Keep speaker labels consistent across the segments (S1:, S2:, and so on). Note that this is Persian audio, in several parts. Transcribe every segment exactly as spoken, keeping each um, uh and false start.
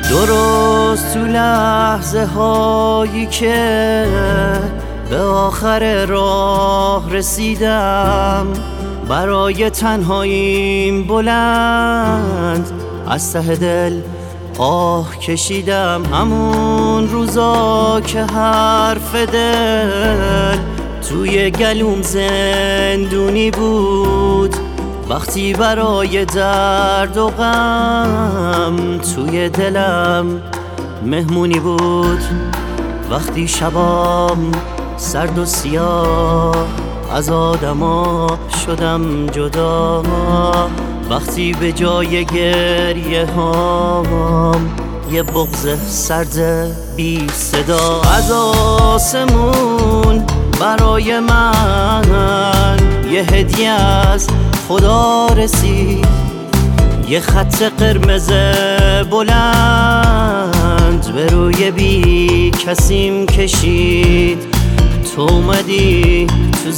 S1: درست تو لحظه هایی که به آخر راه رسیدم، برای تنهاییم بلند از ته دل آه کشیدم. همون روزا که حرف دل توی گلوم زندونی بود، وقتی برای درد و غم توی دلم مهمونی بود. وقتی شبام سرد و سیاه از آدما شدم جدا، وقتی به جای گریه هام یه بغض سرد بی صدا از آسمون برای من یه هدیه از خدا رسید، یه خط قرمز بلند به روی بی کسیم کشید. تو اومدی تو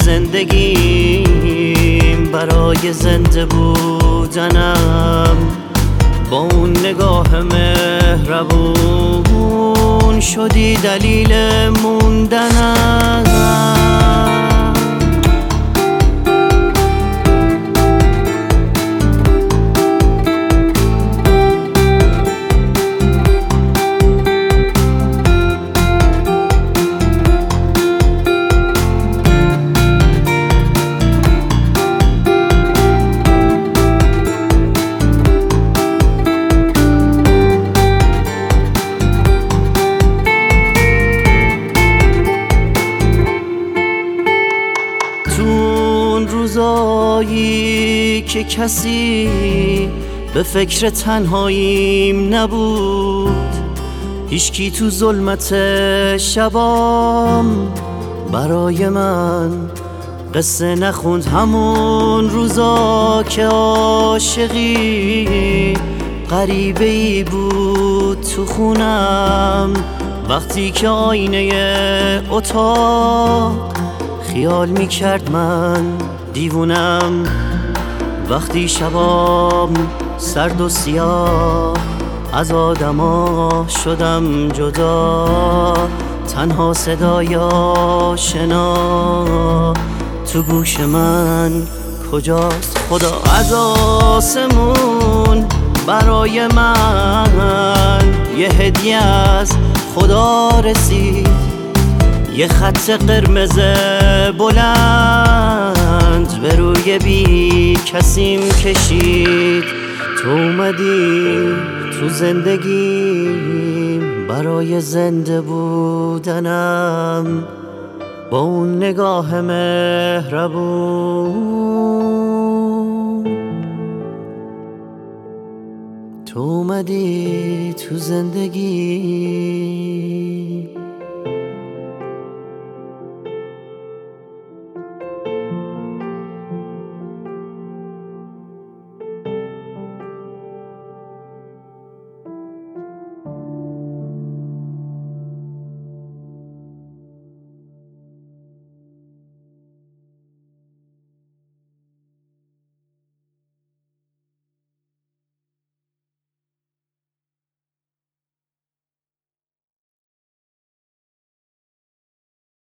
S1: زندگیم برای زنده بودنم، با اون نگاه مهربون شدی دلیل موندنم. روزایی که کسی به فکر تنهاییم نبود، هیچکی تو ظلمت شبام برای من قصه نخوند. همون روزا که عاشقی غریبه ای بود تو خونم، وقتی که آینه اتاق خیال می کرد من دیوونم. وقتی شبام سرد و سیاه از آدما شدم جدا، تنها صدای آشنا تو گوش من کجاست خدا؟ از آسمون برای من یه هدیه از خدا رسید، یه خط قرمز بلند به روی بی کسیم کشید. تو اومدی تو زندگیم برای زنده بودنم، با اون نگاه مهربون. تو اومدی تو زندگی